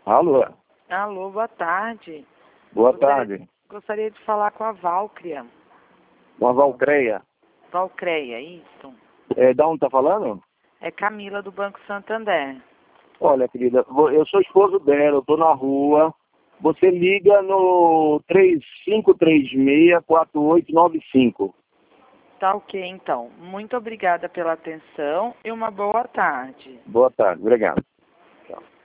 Alô? Alô, boa tarde. Boa tarde. Gostaria de falar com a Valcria. Uma Valcreia. Valcreia, isso. Da onde tá falando? É Camila, do Banco Santander. Olha, querida, eu sou esposo dela, eu tô na rua. Você liga no 3536-4895. Tá ok, então. Muito obrigada pela atenção e uma boa tarde. Boa tarde, obrigado. Tchau.